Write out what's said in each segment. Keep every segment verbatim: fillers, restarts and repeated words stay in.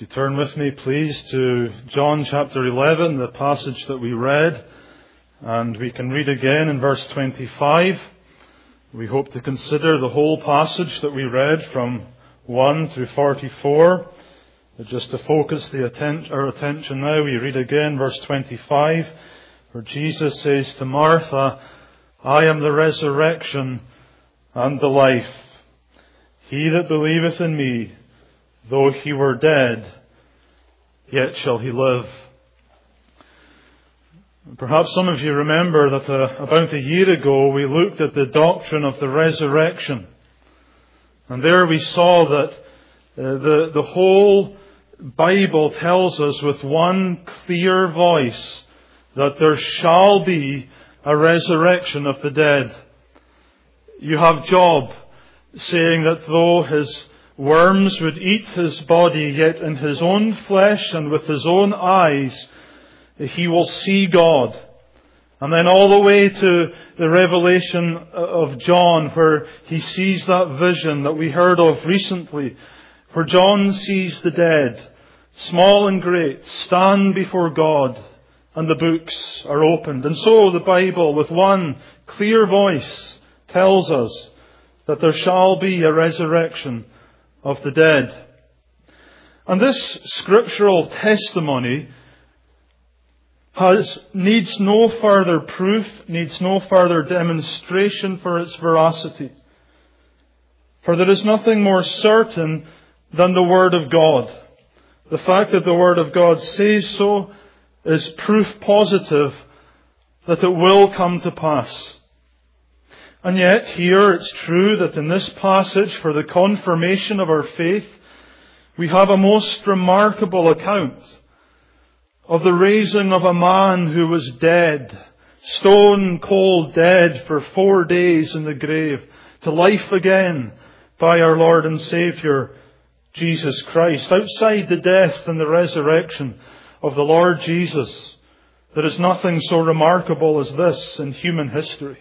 If you turn with me, please, to John chapter eleven, the passage that we read, and we can read again in verse twenty-five. We hope to consider the whole passage that we read from one through forty-four. But just to focus the atten- our attention now, we read again verse twenty-five, where Jesus says to Martha, "I am the resurrection and the life. He that believeth in me, though he were dead, yet shall he live." Perhaps some of you remember that uh, about a year ago we looked at the doctrine of the resurrection. And there we saw that uh, the, the whole Bible tells us with one clear voice that there shall be a resurrection of the dead. You have Job saying that though his worms would eat his body, yet in his own flesh and with his own eyes he will see God. And then all the way to the revelation of John, where he sees that vision that we heard of recently, where John sees the dead, small and great, stand before God, and the books are opened. And so the Bible, with one clear voice, tells us that there shall be a resurrection of the dead. And this scriptural testimony has needs no further proof, needs no further demonstration for its veracity. For there is nothing more certain than the Word of God. The fact that the Word of God says so is proof positive that it will come to pass. And yet here it's true that in this passage, for the confirmation of our faith, we have a most remarkable account of the raising of a man who was dead, stone cold dead for four days in the grave, to life again by our Lord and Saviour, Jesus Christ. Outside the death and the resurrection of the Lord Jesus, there is nothing so remarkable as this in human history.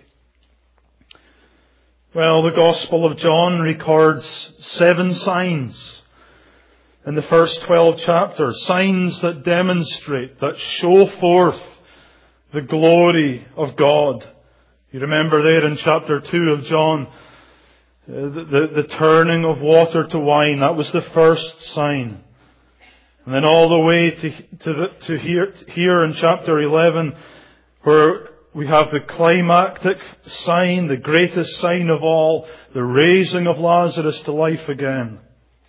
Well, the Gospel of John records seven signs in the first twelve chapters. Signs that demonstrate, that show forth the glory of God. You remember there in chapter two of John, uh, the, the, the turning of water to wine. That was the first sign. And then all the way to, to, the, to here, here in chapter eleven, where we have the climactic sign, the greatest sign of all, the raising of Lazarus to life again.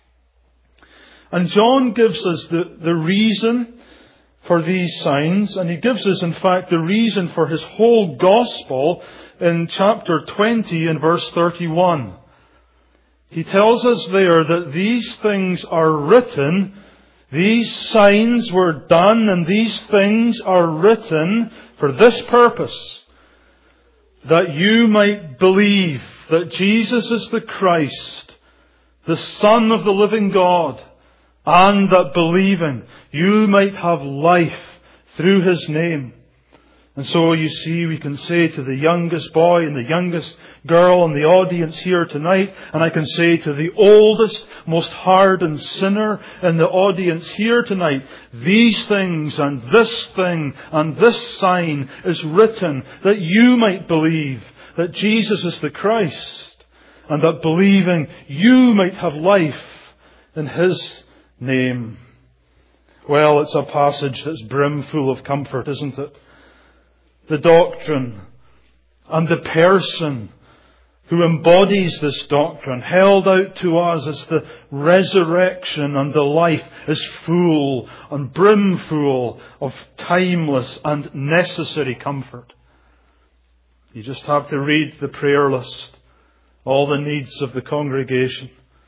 And John gives us the, the reason for these signs, and he gives us, in fact, the reason for his whole gospel in chapter twenty and verse thirty-one. He tells us there that these things are written, these signs were done, and these things are written for this purpose, that you might believe that Jesus is the Christ, the Son of the living God, and that believing you might have life through His name. And so you see, we can say to the youngest boy and the youngest girl in the audience here tonight, and I can say to the oldest, most hardened sinner in the audience here tonight, these things and this thing and this sign is written that you might believe that Jesus is the Christ, and that believing you might have life in His name. Well, it's a passage that's brimful of comfort, isn't it? The doctrine and the person who embodies this doctrine, held out to us as the resurrection and the life, is full and brimful of timeless and necessary comfort. You just have to read the prayer list, all the needs of the congregation.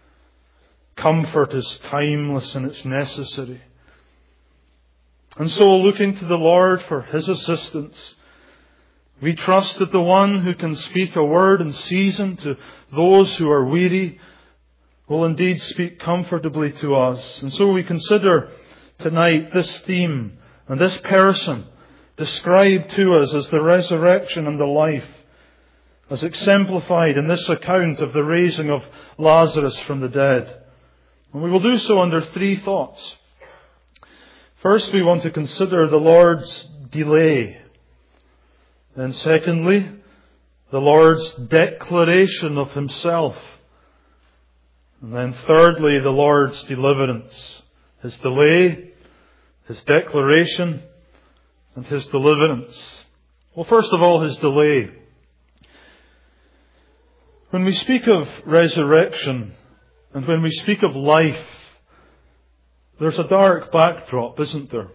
Comfort is timeless and it's necessary. And so, looking to the Lord for His assistance, we trust that the one who can speak a word in season to those who are weary will indeed speak comfortably to us. And so we consider tonight this theme and this person described to us as the resurrection and the life, as exemplified in this account of the raising of Lazarus from the dead. And we will do so under three thoughts. First, we want to consider the Lord's delay. Then secondly, the Lord's declaration of Himself. And then thirdly, the Lord's deliverance. His delay, His declaration, and His deliverance. Well, first of all, His delay. When we speak of resurrection, and when we speak of life, there's a dark backdrop, isn't there?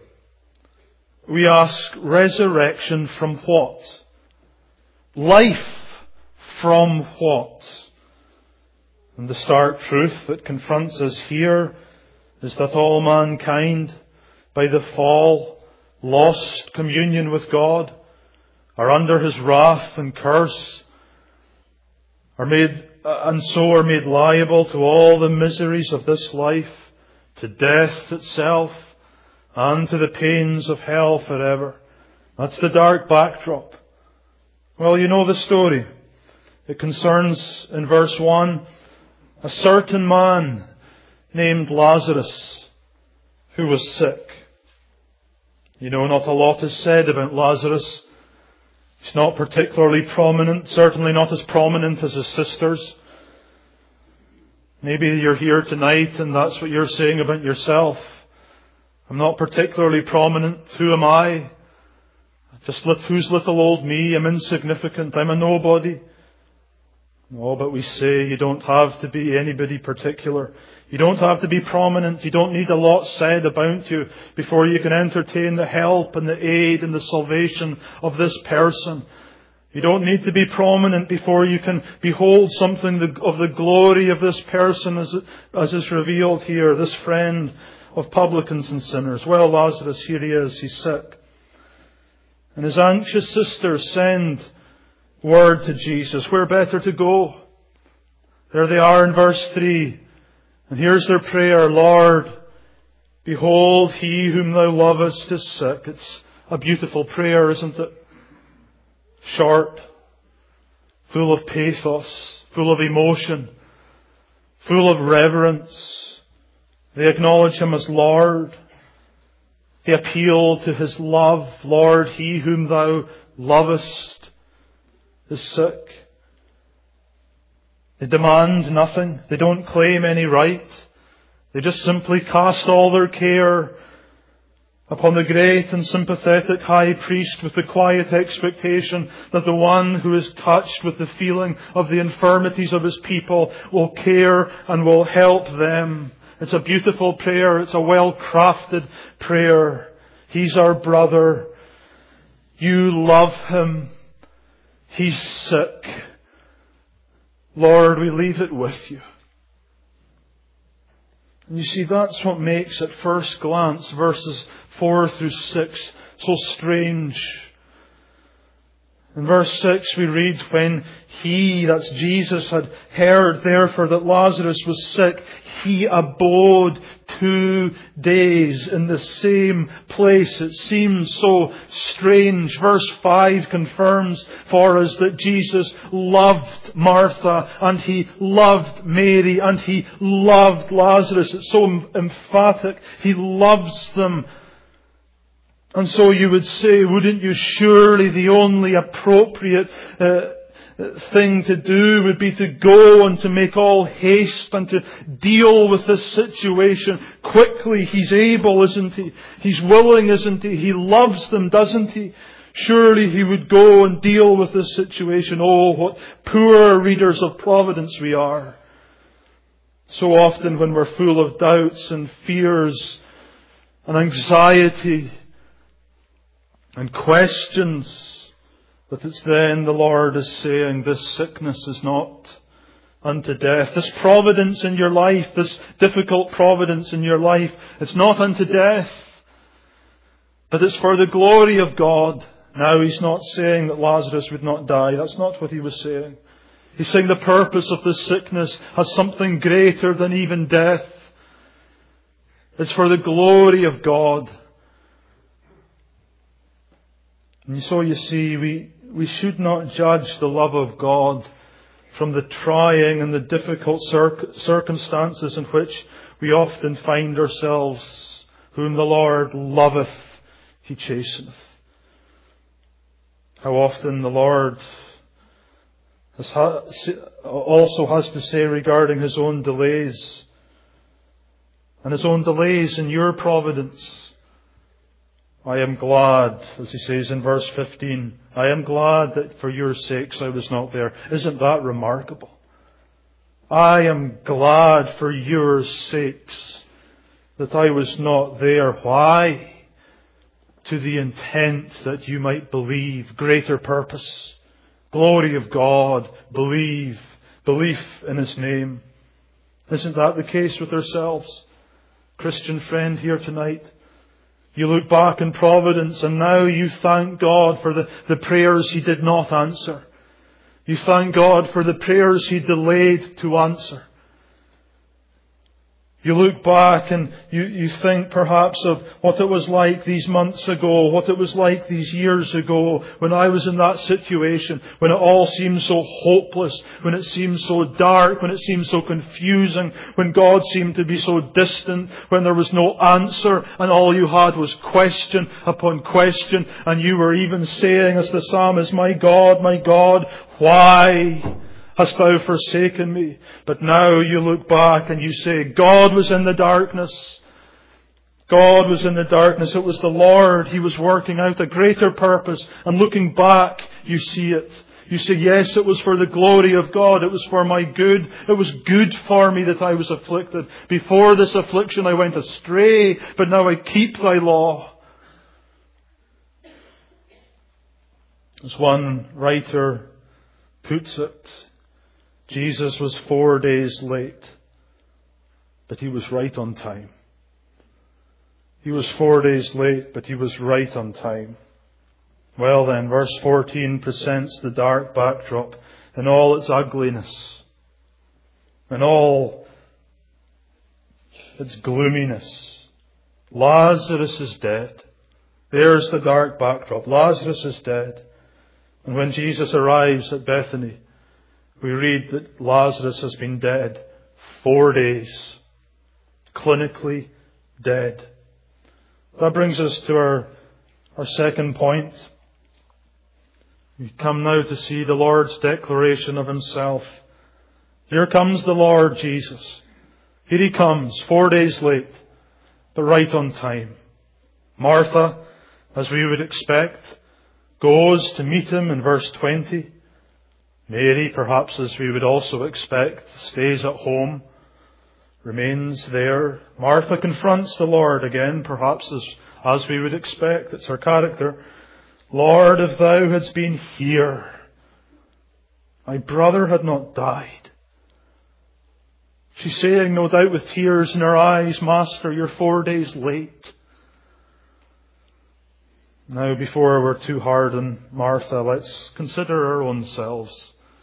We ask, resurrection from what? Life from what? And the stark truth that confronts us here is that all mankind, by the fall, lost communion with God, are under His wrath and curse, are made, and so are made liable to all the miseries of this life, to death itself, and to the pains of hell forever. That's the dark backdrop. Well, you know the story. It concerns, in verse one, a certain man named Lazarus who was sick. You know, not a lot is said about Lazarus. He's not particularly prominent, certainly not as prominent as his sisters. Maybe you're here tonight and that's what you're saying about yourself. I'm not particularly prominent. Who am I? Just who's little old me? I'm insignificant. I'm a nobody. No, but we say you don't have to be anybody particular. You don't have to be prominent. You don't need a lot said about you before you can entertain the help and the aid and the salvation of this person. You don't need to be prominent before you can behold something of the glory of this person as, it, as is revealed here, this friend of publicans and sinners. Well, Lazarus, here he is. He's sick. And his anxious sisters send word to Jesus. Where better to go? There they are in verse three. And here's their prayer. Lord, behold, he whom thou lovest is sick. It's a beautiful prayer, isn't it? Short, full of pathos, full of emotion, full of reverence. They acknowledge Him as Lord. They appeal to His love. Lord, he whom thou lovest is sick. They demand nothing. They don't claim any right. They just simply cast all their care upon the great and sympathetic high priest with the quiet expectation that the one who is touched with the feeling of the infirmities of his people will care and will help them. It's a beautiful prayer. It's a well-crafted prayer. He's our brother. You love him. He's sick. Lord, we leave it with you. And you see, that's what makes at first glance verses four through six so strange. In verse six we read, when he, that's Jesus, had heard therefore that Lazarus was sick, he abode two days in the same place. It seems so strange. Verse five confirms for us that Jesus loved Martha and He loved Mary and He loved Lazarus. It's so emphatic. He loves them. And so you would say, wouldn't you, surely the only appropriate uh, thing to do would be to go and to make all haste and to deal with this situation quickly. He's able, isn't He? He's willing, isn't He? He loves them, doesn't He? Surely He would go and deal with this situation. Oh, what poor readers of providence we are. So often when we're full of doubts and fears and anxiety and questions, that it's then the Lord is saying, this sickness is not unto death. This providence in your life, this difficult providence in your life, it's not unto death, but it's for the glory of God. Now He's not saying that Lazarus would not die. That's not what He was saying. He's saying the purpose of this sickness has something greater than even death. It's for the glory of God. And so you see, we, we should not judge the love of God from the trying and the difficult cir- circumstances in which we often find ourselves Whom the Lord loveth, He chasteneth. How often the Lord has ha- also has to say regarding His own delays, and His own delays in your providence. I am glad, as He says in verse fifteen, I am glad that for your sakes I was not there. Isn't that remarkable? I am glad for your sakes that I was not there. Why? To the intent that you might believe. Greater purpose. Glory of God. Believe. Belief in His name. Isn't that the case with ourselves? Christian friend here tonight. You look back in providence and now you thank God for the, the prayers He did not answer. You thank God for the prayers He delayed to answer. You look back and you, you think perhaps of what it was like these months ago, what it was like these years ago when I was in that situation, when it all seemed so hopeless, when it seemed so dark, when it seemed so confusing, when God seemed to be so distant, when there was no answer and all you had was question upon question, and you were even saying as the psalmist, my God, my God, why hast thou forsaken me? But now you look back and you say, God was in the darkness. God was in the darkness. It was the Lord. He was working out a greater purpose. And looking back, you see it. You say, yes, it was for the glory of God. It was for my good. It was good for me that I was afflicted. Before this affliction I went astray, but now I keep thy law. As one writer puts it, Jesus was four days late, but He was right on time. He was four days late, but He was right on time. Well then, verse fourteen presents the dark backdrop in all its ugliness, in all its gloominess. Lazarus is dead. There's the dark backdrop. Lazarus is dead. And when Jesus arrives at Bethany, we read that Lazarus has been dead four days. Clinically dead. That brings us to our, our second point. We come now to see the Lord's declaration of Himself. Here comes the Lord Jesus. Here He comes, four days late, but right on time. Martha, as we would expect, goes to meet Him in verse twenty. Mary, perhaps as we would also expect, stays at home, remains there. Martha confronts the Lord again, perhaps as, as we would expect. It's her character. Lord, if thou hadst been here, my brother had not died. She's saying, no doubt with tears in her eyes, Master, you're four days late. Now, before we're too hard on Martha, let's consider our own selves.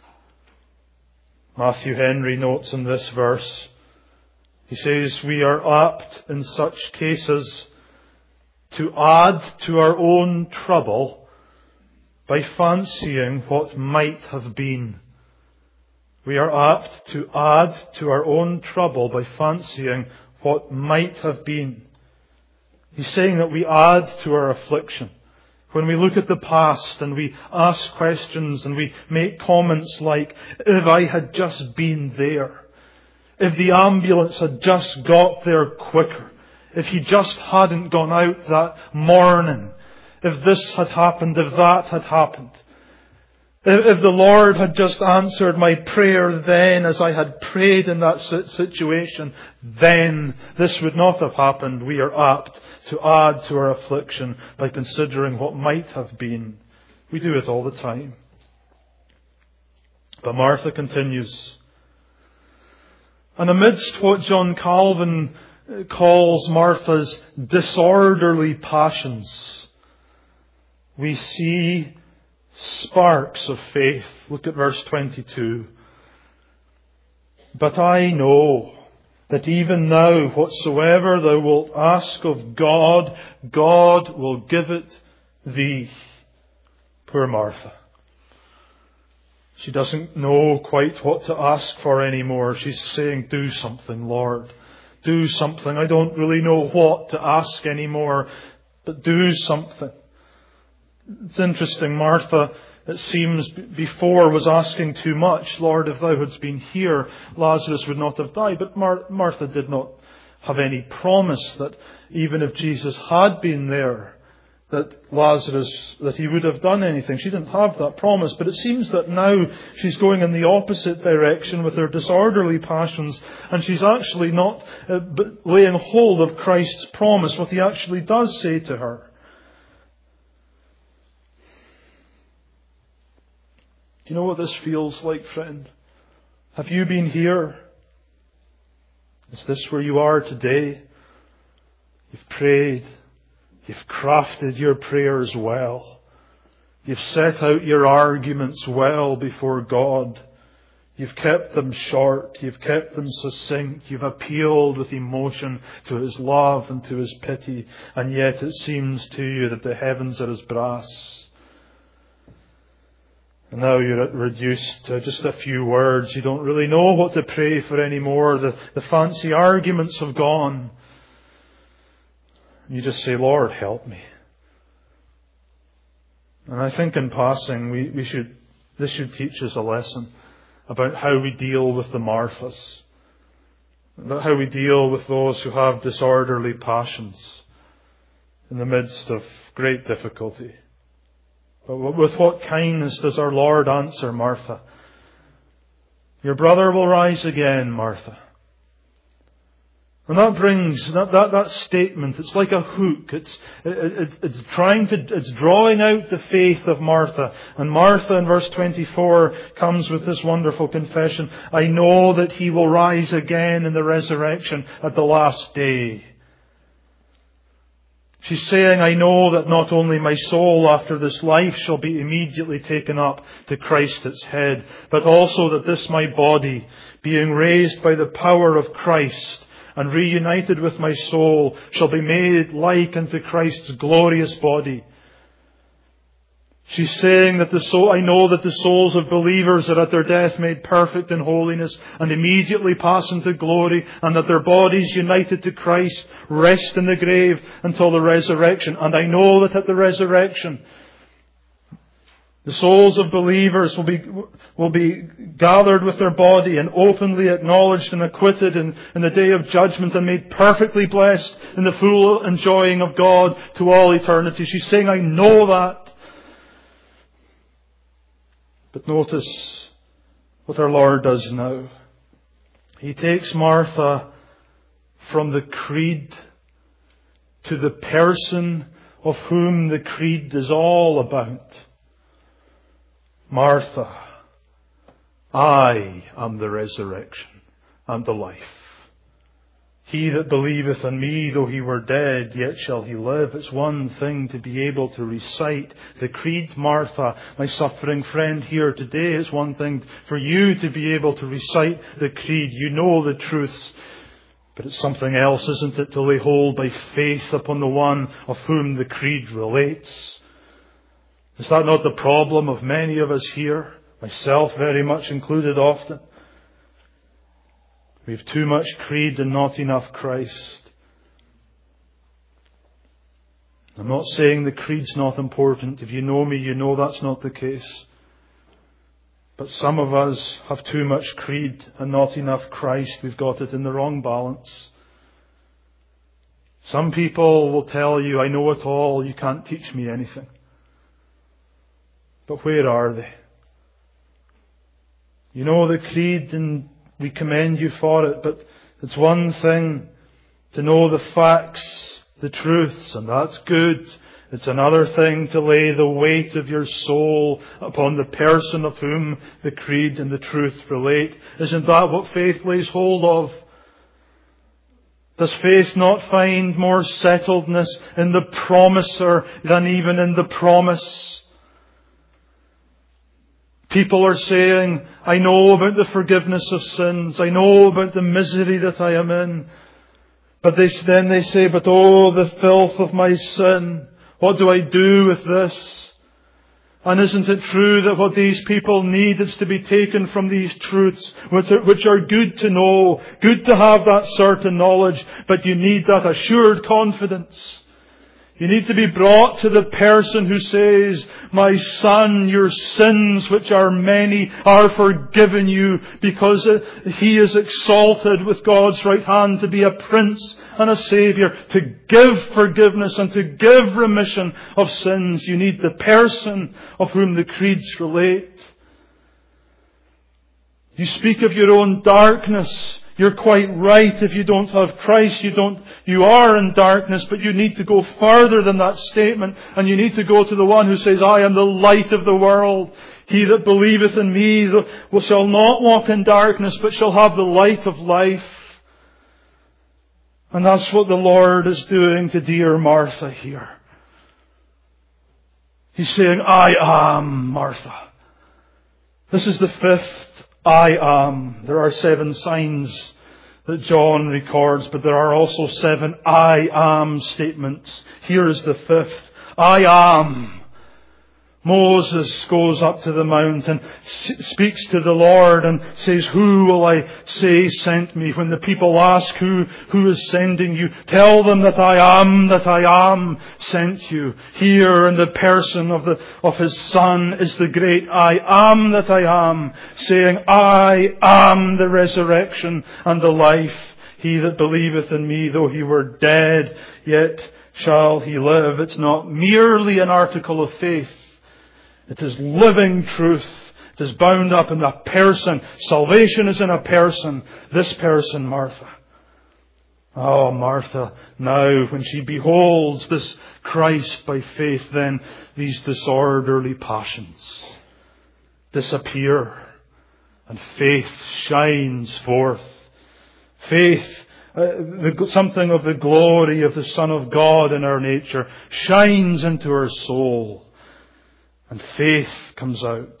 Matthew Henry notes in this verse, he says, we are apt in such cases to add to our own trouble by fancying what might have been. We are apt to add to our own trouble by fancying what might have been. He's saying that we add to our affliction. When we look at the past and we ask questions and we make comments like, if I had just been there, if the ambulance had just got there quicker, if he just hadn't gone out that morning, if this had happened, if that had happened, if, if the Lord had just answered my prayer then as I had prayed in that situation, then this would not have happened. We are apt to add to our affliction by considering what might have been. We do it all the time. But Martha continues. And amidst what John Calvin calls Martha's disorderly passions, we see sparks of faith. Look at verse twenty-two. But I know that even now whatsoever thou wilt ask of God, God will give it thee. Poor Martha. She doesn't know quite what to ask for anymore. She's saying, do something, Lord. Do something. I don't really know what to ask anymore, but do something. It's interesting, Martha, it seems, before was asking too much. Lord, if thou hadst been here, Lazarus would not have died. But Mar- Martha did not have any promise that even if Jesus had been there, that Lazarus, that he would have done anything. She didn't have that promise. But it seems that now she's going in the opposite direction with her disorderly passions, and she's actually not uh, laying hold of Christ's promise, what he actually does say to her. Do you know what this feels like, friend? Have you been here? Is this where you are today? You've prayed. You've crafted your prayers well. You've set out your arguments well before God. You've kept them short. You've kept them succinct. You've appealed with emotion to His love and to His pity. And yet it seems to you that the heavens are as brass. And now you're reduced to just a few words. You don't really know what to pray for anymore. The, the fancy arguments have gone. You just say, Lord, help me. And I think in passing, we, we should, this should teach us a lesson about how we deal with the Marthas, about how we deal with those who have disorderly passions in the midst of great difficulty. But with what kindness does our Lord answer Martha? Your brother will rise again, Martha. And that brings, that, that, that statement, it's like a hook. It's, it, it, it's trying to, it's drawing out the faith of Martha. And Martha in verse twenty-four comes with this wonderful confession. I know that He will rise again in the resurrection at the last day. She's saying, I know that not only my soul after this life shall be immediately taken up to Christ its head, but also that this my body, being raised by the power of Christ and reunited with my soul, shall be made like unto Christ's glorious body. She's saying that the soul, I know that the souls of believers are at their death made perfect in holiness and immediately pass into glory, and that their bodies united to Christ rest in the grave until the resurrection. And I know that at the resurrection, the souls of believers will be, will be gathered with their body and openly acknowledged and acquitted in, in the day of judgment and made perfectly blessed in the full enjoying of God to all eternity. She's saying, I know that. But notice what our Lord does now. He takes Martha from the creed to the person of whom the creed is all about. Martha, I am the resurrection and the life. He that believeth on me, though he were dead, yet shall he live. It's one thing to be able to recite the creed, Martha, my suffering friend here today. It's one thing for you to be able to recite the creed. You know the truths. But it's something else, isn't it, to lay hold by faith upon the one of whom the creed relates. Is that not the problem of many of us here? Myself very much included often. We have too much creed and not enough Christ. I'm not saying the creed's not important. If you know me, you know that's not the case. But some of us have too much creed and not enough Christ. We've got it in the wrong balance. Some people will tell you, I know it all, you can't teach me anything. But where are they? You know the creed, and we commend you for it, but it's one thing to know the facts, the truths, and that's good. It's another thing to lay the weight of your soul upon the person of whom the creed and the truth relate. Isn't that what faith lays hold of? Does faith not find more settledness in the promiser than even in the promise? People are saying, I know about the forgiveness of sins. I know about the misery that I am in. But they, then they say, but oh, the filth of my sin. What do I do with this? And isn't it true that what these people need is to be taken from these truths, which are, which are good to know, good to have that certain knowledge, but you need that assured confidence. You need to be brought to the person who says, my son, your sins, which are many, are forgiven you, because he is exalted with God's right hand to be a prince and a saviour, to give forgiveness and to give remission of sins. You need the person of whom the creeds relate. You speak of your own darkness. You're quite right. If you don't have Christ, you don't, you are in darkness, but you need to go further than that statement, and you need to go to the one who says, I am the light of the world. He that believeth in me shall not walk in darkness, but shall have the light of life. And that's what the Lord is doing to dear Martha here. He's saying, I am Martha. This is the fifth I am. There are seven signs that John records, but there are also seven I am statements. Here is the fifth. I am. Moses goes up to the mountain, speaks to the Lord and says, who will I say sent me? When the people ask who, who is sending you, tell them that I am, that I am sent you. Here in the person of the, of his Son is the great I am that I am, saying, I am the resurrection and the life. He that believeth in me, though he were dead, yet shall he live. It's not merely an article of faith. It is living truth. It is bound up in a person. Salvation is in a person. This person, Martha. Oh, Martha, now when she beholds this Christ by faith, then these disorderly passions disappear and faith shines forth. Faith, uh, the, something of the glory of the Son of God in our nature, shines into her soul. And faith comes out.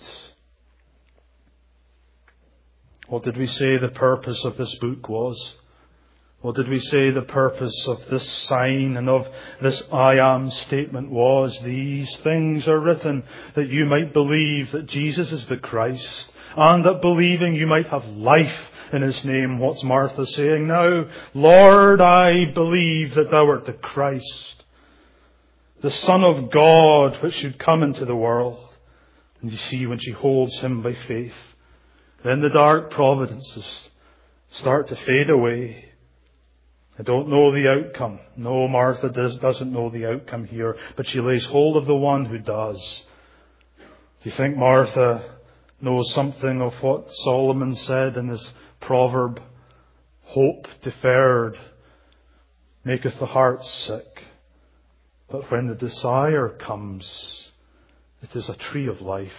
What did we say the purpose of this book was? What did we say the purpose of this sign and of this I am statement was? These things are written that you might believe that Jesus is the Christ, and that believing you might have life in his name. What's Martha saying now? Lord, I believe that thou art the Christ, the Son of God, which should come into the world. And you see, when she holds him by faith, then the dark providences start to fade away. I don't know the outcome. No, Martha does, doesn't know the outcome here, but she lays hold of the one who does. Do you think Martha knows something of what Solomon said in his proverb? Hope deferred maketh the heart sick. But when the desire comes, it is a tree of life.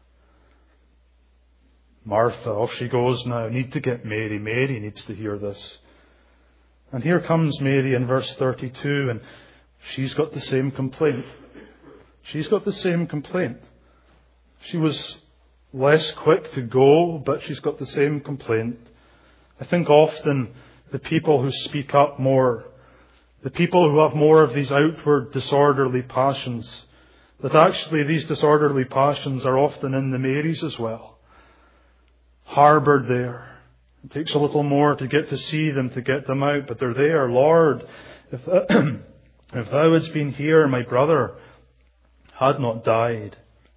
Martha, off she goes now. Need to get Mary. Mary needs to hear this. And here comes Mary in verse thirty-two, and she's got the same complaint. She's got the same complaint. She was less quick to go, but she's got the same complaint. I think often the people who speak up more, the people who have more of these outward disorderly passions, that actually these disorderly passions are often in the Marys as well. Harboured there. It takes a little more to get to see them, to get them out, but they're there. Lord, if, if thou hadst been here, my brother had not died.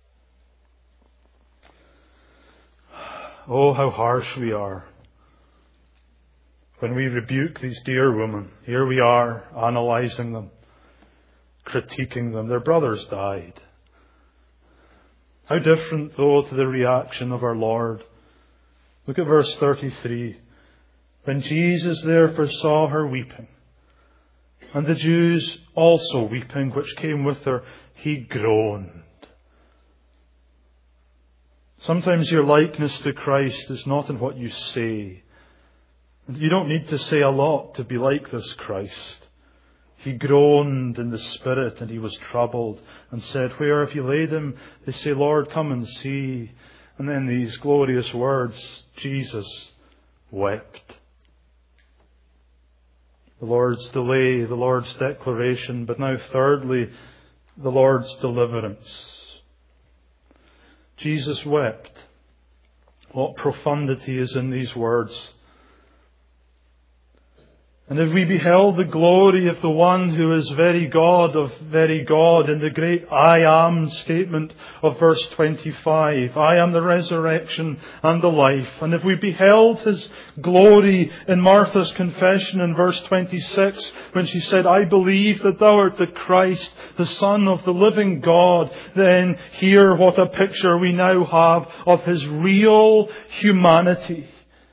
Oh, how harsh we are when we rebuke these dear women. Here we are, analysing them, critiquing them. Their brothers died. How different, though, to the reaction of our Lord. Look at verse thirty-three. When Jesus therefore saw her weeping, and the Jews also weeping, which came with her, he groaned. Sometimes your likeness to Christ is not in what you say. You don't need to say a lot to be like this Christ. He groaned in the spirit, and he was troubled, and said, where have you laid him? They say, Lord, come and see. And then these glorious words, Jesus wept. The Lord's delay, the Lord's declaration, but now thirdly, the Lord's deliverance. Jesus wept. What profundity is in these words. And if we beheld the glory of the one who is very God of very God in the great I am statement of verse twenty-five, I am the resurrection and the life. And if we beheld His glory in Martha's confession in verse twenty-six, when she said, I believe that thou art the Christ, the Son of the living God, then hear what a picture we now have of His real humanity.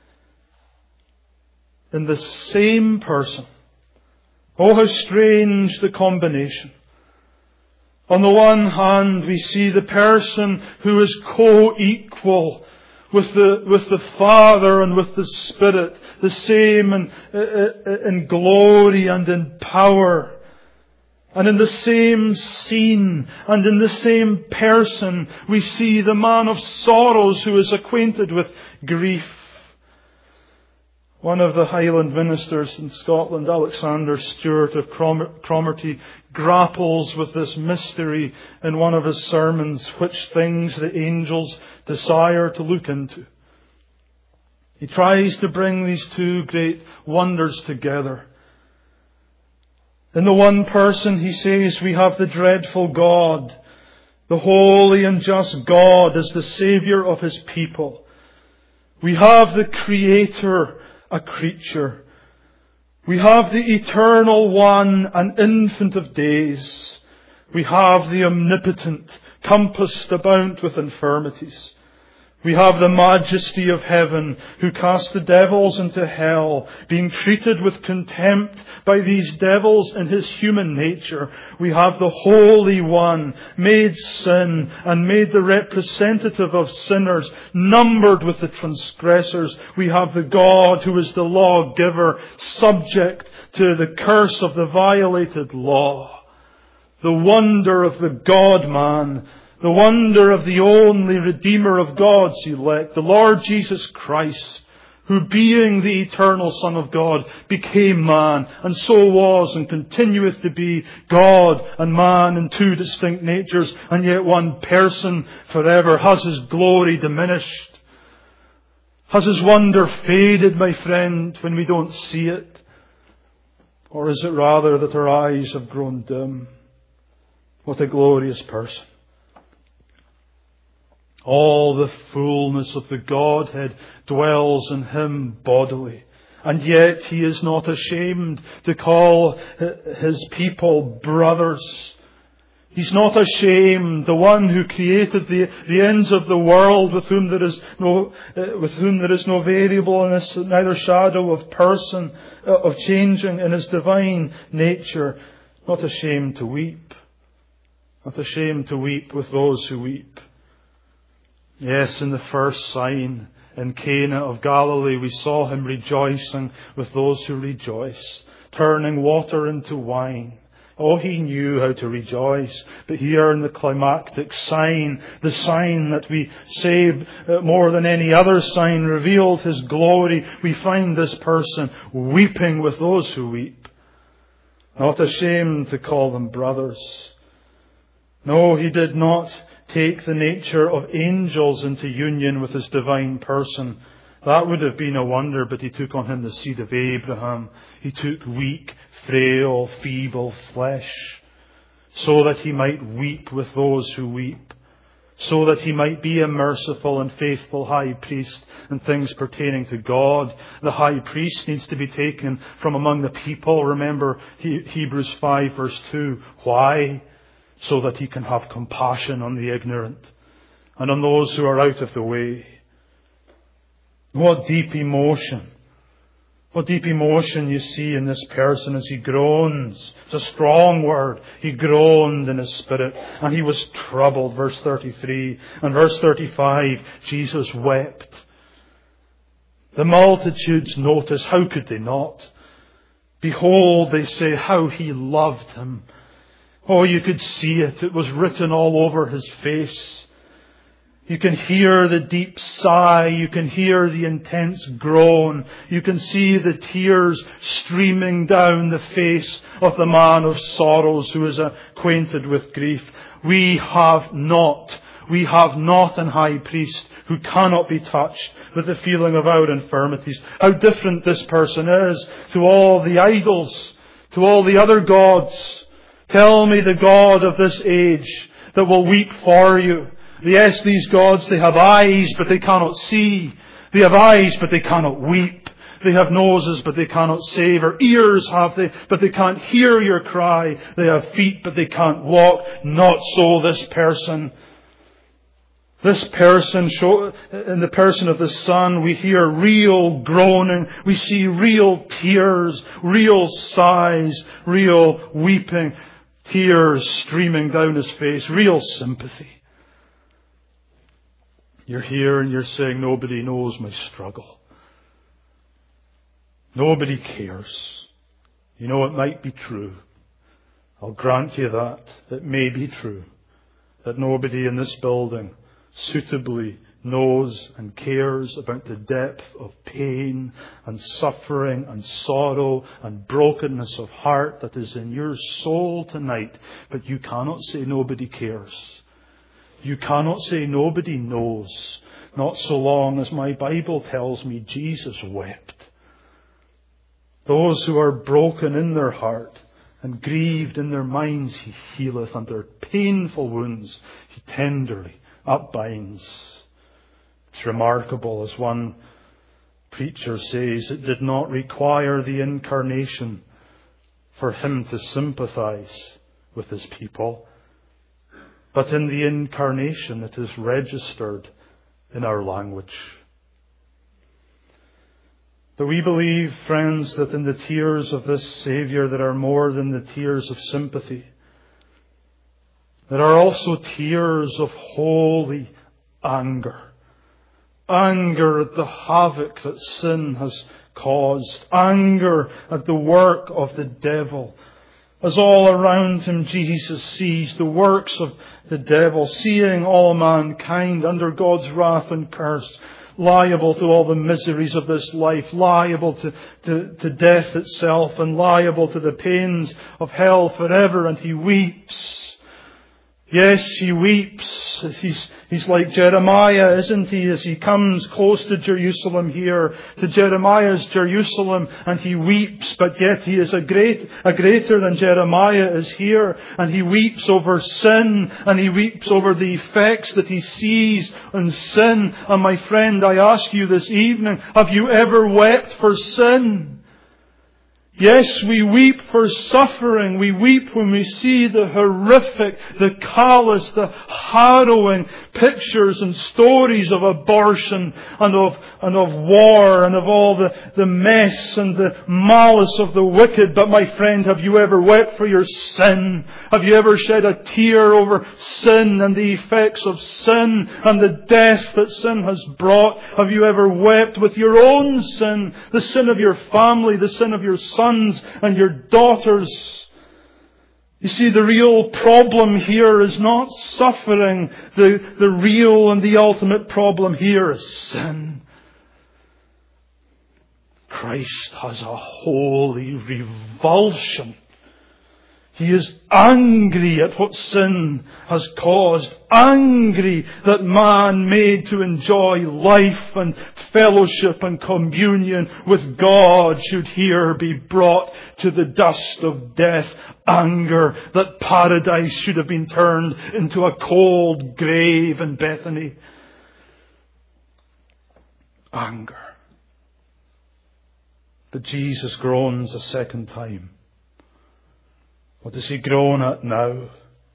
In the same person. Oh, how strange the combination. On the one hand, we see the person who is co-equal with the, with the Father and with the Spirit, the same in, in glory and in power. And in the same scene and in the same person, we see the man of sorrows who is acquainted with grief. One of the Highland ministers in Scotland, Alexander Stewart of Cromarty, grapples with this mystery in one of his sermons, which things the angels desire to look into. He tries to bring these two great wonders together. In the one person, he says, we have the dreadful God, the holy and just God as the Saviour of His people. We have the Creator, a creature. We have the Eternal One, an infant of days. We have the Omnipotent, compassed about with infirmities. We have the Majesty of heaven, who cast the devils into hell, being treated with contempt by these devils in His human nature. We have the Holy One, made sin and made the representative of sinners, numbered with the transgressors. We have the God who is the lawgiver, subject to the curse of the violated law. The wonder of the God-man, the wonder of the only Redeemer of God's elect, the Lord Jesus Christ, who being the eternal Son of God became man, and so was and continueth to be God and man in two distinct natures, and yet one person forever. Has His glory diminished? Has His wonder faded, my friend, when we don't see it? Or is it rather that our eyes have grown dim? What a glorious person. All the fullness of the Godhead dwells in Him bodily. And yet He is not ashamed to call His people brothers. He's not ashamed, the one who created the, the ends of the world, with whom there is no, uh, with whom there is no variableness, neither shadow of person, uh, of changing in His divine nature. Not ashamed to weep. Not ashamed to weep with those who weep. Yes, in the first sign in Cana of Galilee, we saw Him rejoicing with those who rejoice, turning water into wine. Oh, He knew how to rejoice. But here in the climactic sign, the sign that we say more than any other sign revealed His glory, we find this person weeping with those who weep. Not ashamed to call them brothers. No, He did not take the nature of angels into union with His divine person. That would have been a wonder, but He took on Him the seed of Abraham. He took weak, frail, feeble flesh, so that He might weep with those who weep, so that He might be a merciful and faithful high priest in things pertaining to God. The high priest needs to be taken from among the people. Remember Hebrews five verse two. Why? So that He can have compassion on the ignorant and on those who are out of the way. What deep emotion. What deep emotion you see in this person as He groans. It's a strong word. He groaned in His spirit and He was troubled. Verse thirty-three and verse thirty-five, Jesus wept. The multitudes notice, how could they not? Behold, they say, how He loved Him. Oh, you could see it. It was written all over His face. You can hear the deep sigh. You can hear the intense groan. You can see the tears streaming down the face of the man of sorrows who is acquainted with grief. We have not We have not an high priest who cannot be touched with the feeling of our infirmities. How different this person is to all the idols, to all the other gods. Tell me the God of this age that will weep for you. Yes, these gods, they have eyes, but they cannot see. They have eyes, but they cannot weep. They have noses, but they cannot savour. Ears have they, but they can't hear your cry. They have feet, but they can't walk. Not so this person. This person, in the person of the Son, we hear real groaning. We see real tears, real sighs, real weeping. Tears streaming down his face, real sympathy. You're here and you're saying, nobody knows my struggle. Nobody cares. You know, it might be true. I'll grant you that. It may be true that nobody in this building suitably knows and cares about the depth of pain and suffering and sorrow and brokenness of heart that is in your soul tonight. But you cannot say nobody cares. You cannot say nobody knows. Not so long as my Bible tells me Jesus wept. Those who are broken in their heart and grieved in their minds He healeth, and their painful wounds He tenderly upbinds. It's remarkable, as one preacher says, it did not require the incarnation for Him to sympathize with His people. But in the incarnation it is registered in our language. But we believe, friends, that in the tears of this Saviour there are more than the tears of sympathy. There are also tears of holy anger. Anger at the havoc that sin has caused. Anger at the work of the devil. As all around Him Jesus sees the works of the devil, seeing all mankind under God's wrath and curse, liable to all the miseries of this life, liable to, to, to death itself, and liable to the pains of hell forever. And He weeps. Yes, He weeps. He's, he's like Jeremiah, isn't He? As He comes close to Jerusalem here, to Jeremiah's Jerusalem, and He weeps, but yet He is a great, a greater than Jeremiah is here. And He weeps over sin, and He weeps over the effects that He sees in sin. And my friend, I ask you this evening, have you ever wept for sin? Yes, we weep for suffering. We weep when we see the horrific, the callous, the harrowing pictures and stories of abortion and of, and of war and of all the, the mess and the malice of the wicked. But my friend, have you ever wept for your sin? Have you ever shed a tear over sin and the effects of sin and the death that sin has brought? Have you ever wept with your own sin, the sin of your family, the sin of your son? Sons and your daughters? You see, the real problem here is not suffering. The, the real and the ultimate problem here is sin. Christ has a holy revulsion. He is angry at what sin has caused. Angry that man made to enjoy life and fellowship and communion with God should here be brought to the dust of death. Anger that paradise should have been turned into a cold grave in Bethany. Anger. But Jesus groans a second time. What does He groan at now?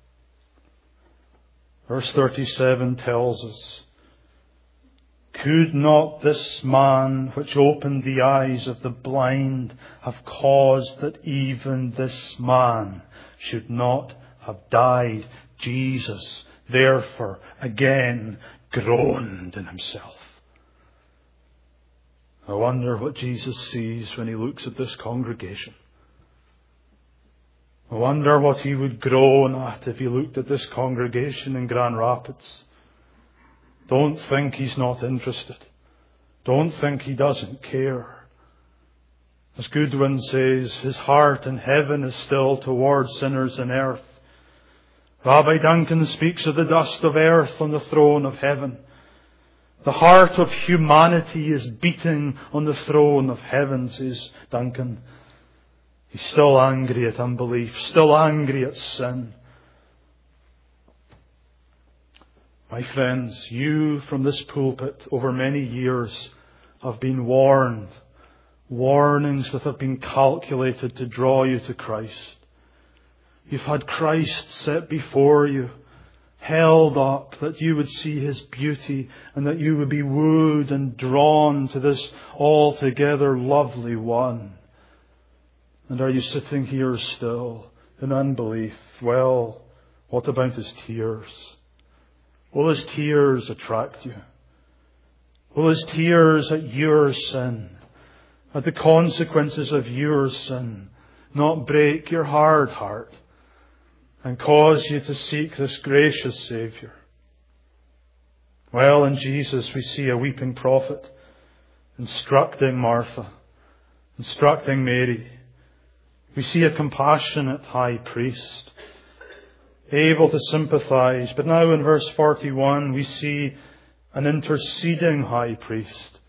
Verse thirty-seven tells us, could not this man which opened the eyes of the blind have caused that even this man should not have died? Jesus, therefore, again groaned in Himself. I wonder what Jesus sees when He looks at this congregation. I wonder what He would groan at if He looked at this congregation in Grand Rapids. Don't think He's not interested. Don't think He doesn't care. As Goodwin says, His heart in heaven is still towards sinners in earth. Rabbi Duncan speaks of the dust of earth on the throne of heaven. The heart of humanity is beating on the throne of heaven, says Duncan. He's still angry at unbelief, still angry at sin. My friends, you from this pulpit over many years have been warned, warnings that have been calculated to draw you to Christ. You've had Christ set before you, held up, that you would see His beauty and that you would be wooed and drawn to this altogether lovely one. And are you sitting here still in unbelief? Well, what about His tears? Will His tears attract you? Will His tears at your sin, at the consequences of your sin, not break your hard heart and cause you to seek this gracious Saviour? Well, in Jesus we see a weeping prophet instructing Martha, instructing Mary. We see a compassionate high priest, able to sympathize. But now in verse forty-one we see an interceding high priest.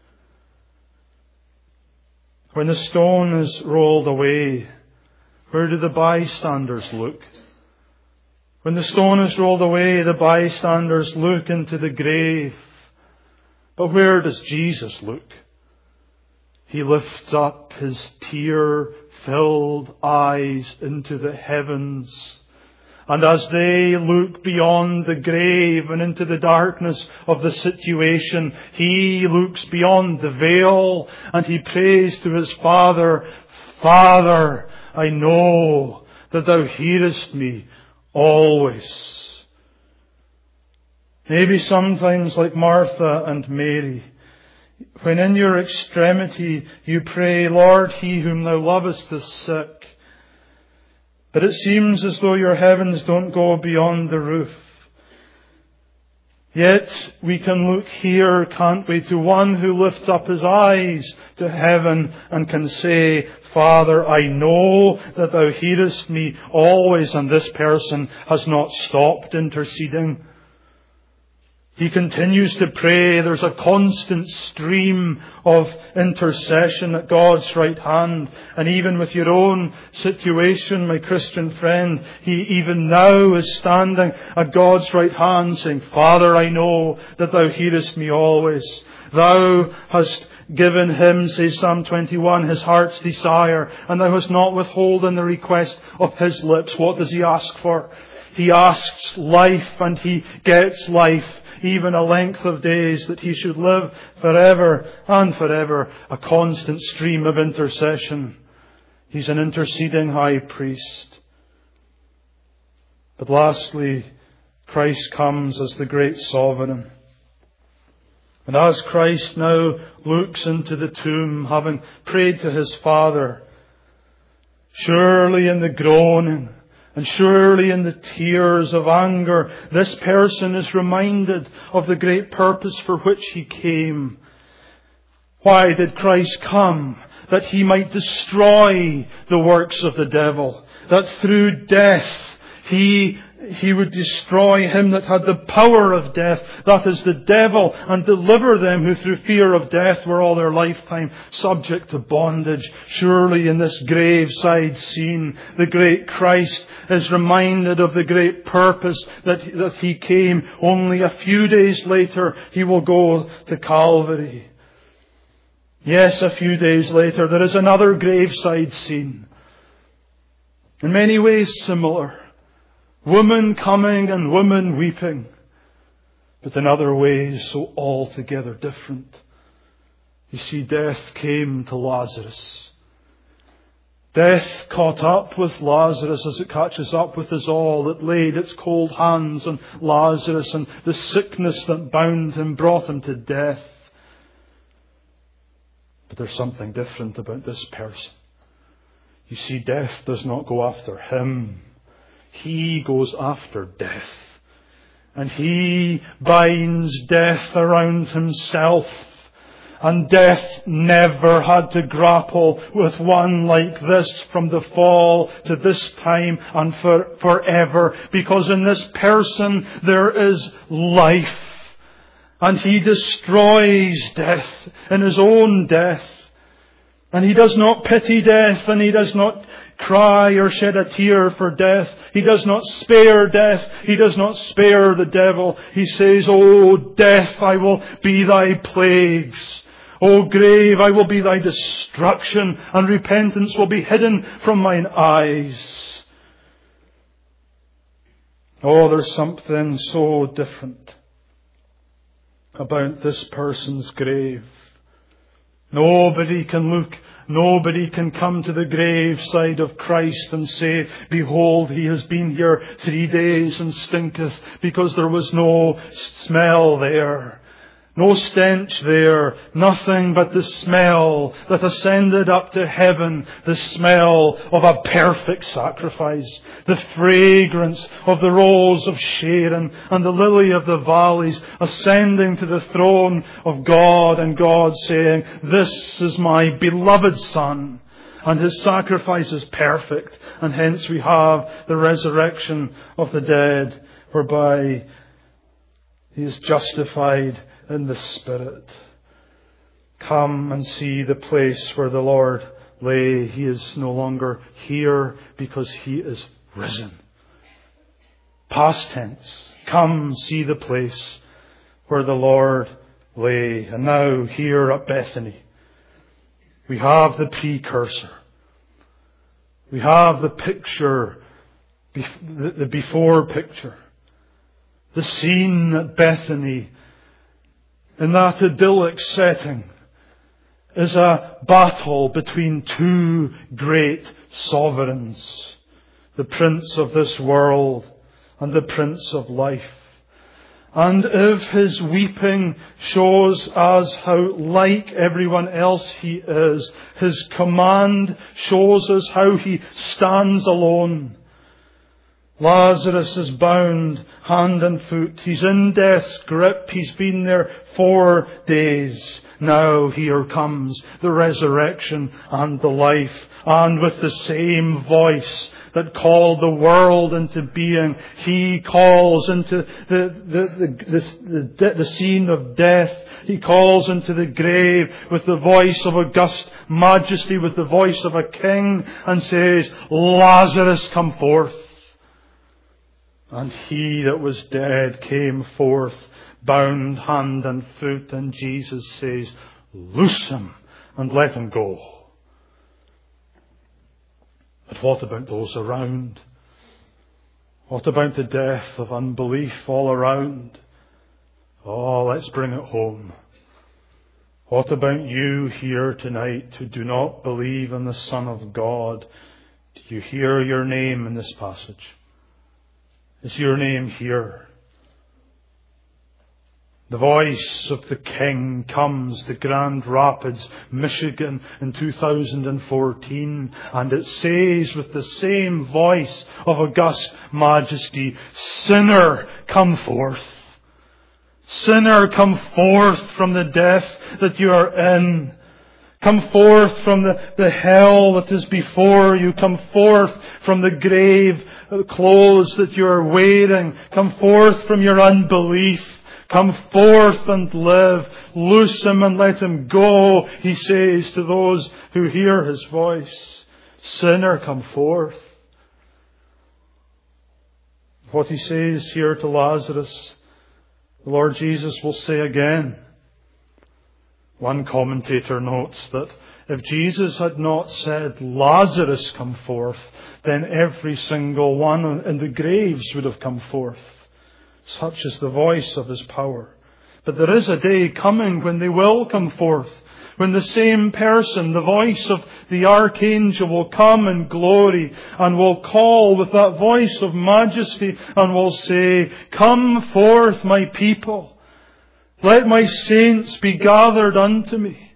When the stone is rolled away, where do the bystanders look? When the stone is rolled away, the bystanders look into the grave. But where does Jesus look? He lifts up His tear-filled eyes into the heavens. And as they look beyond the grave and into the darkness of the situation, He looks beyond the veil and He prays to His Father, Father, I know that Thou hearest me always. Maybe sometimes like Martha and Mary, when in your extremity you pray, Lord, He whom Thou lovest is sick. But it seems as though your heavens don't go beyond the roof. Yet we can look here, can't we, to one who lifts up His eyes to heaven and can say, Father, I know that Thou hearest me always, and this person has not stopped interceding. He continues to pray. There's a constant stream of intercession at God's right hand. And even with your own situation, my Christian friend, He even now is standing at God's right hand saying, Father, I know that Thou hearest me always. Thou hast given Him, says Psalm twenty-one, His heart's desire, and Thou hast not withholden the request of His lips. What does He ask for? He asks life, and He gets life. Even a length of days that He should live forever and forever. A constant stream of intercession. He's an interceding high priest. But lastly, Christ comes as the great sovereign. And as Christ now looks into the tomb, having prayed to His Father, surely in the groaning, and surely in the tears of anger, this person is reminded of the great purpose for which He came. Why did Christ come? That He might destroy the works of the devil. That through death He, he would destroy him that had the power of death, that is the devil, and deliver them who through fear of death were all their lifetime subject to bondage. Surely in this graveside scene, the great Christ is reminded of the great purpose that, that He came. Only a few days later, He will go to Calvary. Yes, a few days later, there is another graveside scene. In many ways similar. Woman coming and woman weeping. But in other ways so altogether different. You see, death came to Lazarus. Death caught up with Lazarus as it catches up with us all. It laid its cold hands on Lazarus, and the sickness that bound him brought him to death. But there's something different about this person. You see, death does not go after him. He goes after death. And He binds death around Himself. And death never had to grapple with one like this from the fall to this time and for forever. Because in this person there is life. And He destroys death in His own death. And He does not pity death, and He does not cry or shed a tear for death. He does not spare death. He does not spare the devil. He says, O death, I will be thy plagues. O grave, I will be thy destruction, and repentance will be hidden from mine eyes. Oh, there's something so different about this person's grave. Nobody can look, nobody can come to the graveside of Christ and say, behold, He has been here three days and stinketh, because there was no smell there. No stench there, nothing but the smell that ascended up to heaven, the smell of a perfect sacrifice, the fragrance of the rose of Sharon and the lily of the valleys ascending to the throne of God, and God saying, this is my beloved Son, and His sacrifice is perfect, and hence we have the resurrection of the dead, whereby He is justified in the Spirit. Come and see the place where the Lord lay. He is no longer here because He is risen. Past tense. Come see the place where the Lord lay. And now here at Bethany, we have the precursor. We have the picture, the before picture. The scene at Bethany, in that idyllic setting, is a battle between two great sovereigns, the Prince of this world and the Prince of life. And if His weeping shows us how like everyone else He is, His command shows us how He stands alone. Lazarus is bound hand and foot. He's in death's grip. He's been there four days. Now here comes the resurrection and the life. And with the same voice that called the world into being, He calls into the, the, the, the, the scene of death. He calls into the grave with the voice of august majesty, with the voice of a king, and says, Lazarus, come forth. And he that was dead came forth, bound hand and foot, and Jesus says, loose him and let him go. But what about those around? What about the death of unbelief all around? Oh, let's bring it home. What about you here tonight who do not believe in the Son of God? Do you hear your name in this passage? Is your name here? The voice of the King comes to Grand Rapids, Michigan in two thousand fourteen, and it says with the same voice of august majesty, sinner, come forth. Sinner, come forth from the death that you are in. Come forth from the, the hell that is before you. Come forth from the grave clothes that you are wearing. Come forth from your unbelief. Come forth and live. Loose him and let him go, He says to those who hear His voice. Sinner, come forth. What He says here to Lazarus, the Lord Jesus will say again. One commentator notes that if Jesus had not said, Lazarus, come forth, then every single one in the graves would have come forth. Such is the voice of His power. But there is a day coming when they will come forth, when the same person, the voice of the archangel, will come in glory and will call with that voice of majesty and will say, come forth, my people. Let my saints be gathered unto me.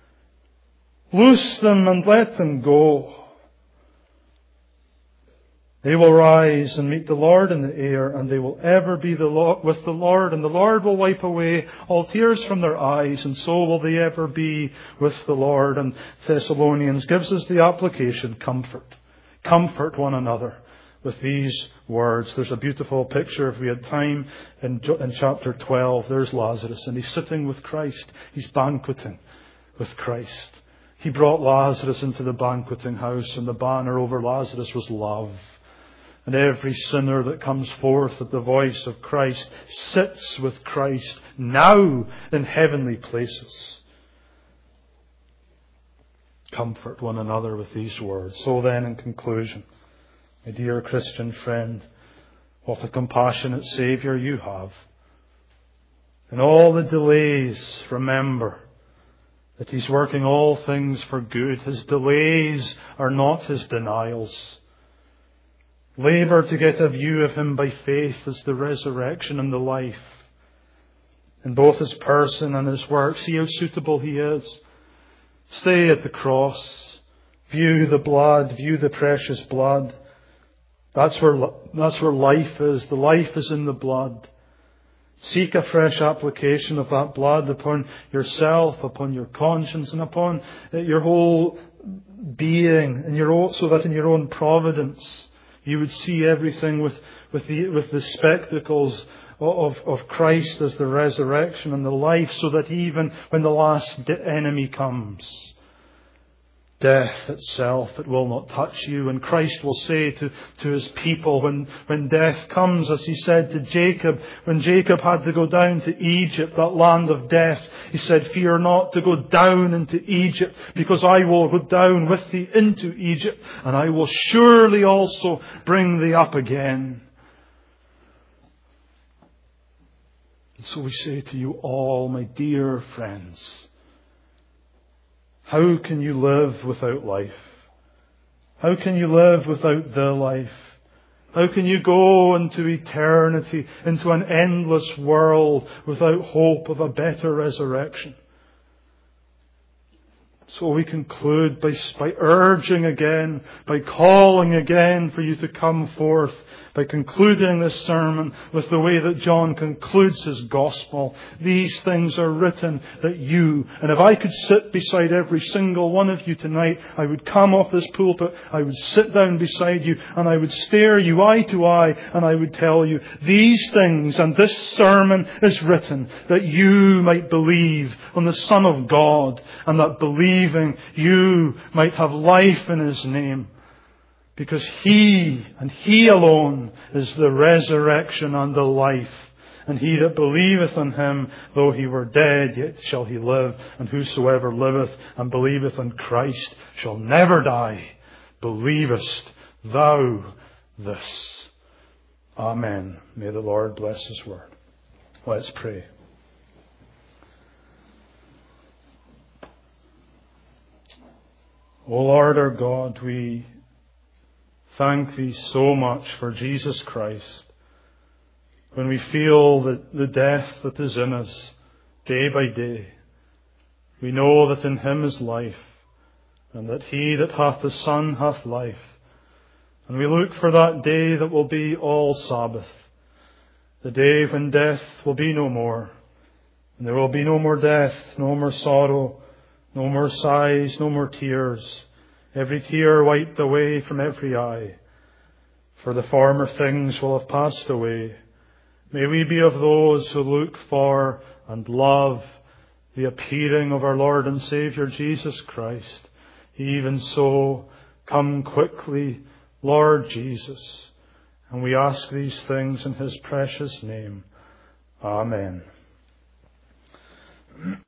Loose them and let them go. They will rise and meet the Lord in the air, and they will ever be the Lord, with the Lord, and the Lord will wipe away all tears from their eyes, and so will they ever be with the Lord. And Thessalonians gives us the application: comfort. Comfort one another with these words. There's a beautiful picture, if we had time, in, in chapter twelve. There's Lazarus, and he's sitting with Christ. He's banqueting with Christ. He brought Lazarus into the banqueting house, and the banner over Lazarus was love. And every sinner that comes forth at the voice of Christ sits with Christ now in heavenly places. Comfort one another with these words. So then, in conclusion, my dear Christian friend, what a compassionate Saviour you have. In all the delays, remember that He's working all things for good. His delays are not His denials. Labour to get a view of Him by faith as the resurrection and the life. In both His person and His work, see how suitable He is. Stay at the cross. View the blood. View the precious blood. That's where, that's where life is. The life is in the blood. Seek a fresh application of that blood upon yourself, upon your conscience, and upon your whole being, and your own, so that in your own providence you would see everything with, with, the, with the spectacles of, of Christ as the resurrection and the life, so that even when the last enemy comes, death itself, it will not touch you. And Christ will say to, to His people when, when death comes, as He said to Jacob, when Jacob had to go down to Egypt, that land of death, He said, "Fear not to go down into Egypt, because I will go down with thee into Egypt, and I will surely also bring thee up again." And so we say to you all, my dear friends, how can you live without life? How can you live without the life? How can you go into eternity, into an endless world, without hope of a better resurrection? So we conclude by, by urging again, by calling again for you to come forth, by concluding this sermon with the way that John concludes his gospel. These things are written that you, and if I could sit beside every single one of you tonight, I would come off this pulpit, I would sit down beside you, and I would stare you eye to eye, and I would tell you, these things and this sermon is written that you might believe on the Son of God, and that believing you might have life in His name. Because He, and He alone, is the resurrection and the life. And he that believeth on Him, though he were dead, yet shall he live. And whosoever liveth and believeth on Christ shall never die. Believest thou this? Amen. May the Lord bless His word. Let's pray. O Lord our God, we thank Thee so much for Jesus Christ. When we feel that the death that is in us day by day, we know that in Him is life, and that He that hath the Son hath life. And we look for that day that will be all Sabbath, the day when death will be no more, and there will be no more death, no more sorrow, no more sighs, no more tears. Every tear wiped away from every eye. For the former things will have passed away. May we be of those who look for and love the appearing of our Lord and Saviour Jesus Christ. Even so, come quickly, Lord Jesus. And we ask these things in His precious name. Amen.